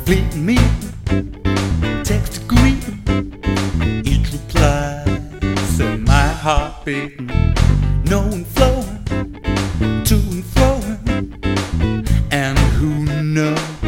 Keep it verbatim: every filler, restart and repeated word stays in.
complete me. Text agree. Each reply set my heart beating. No one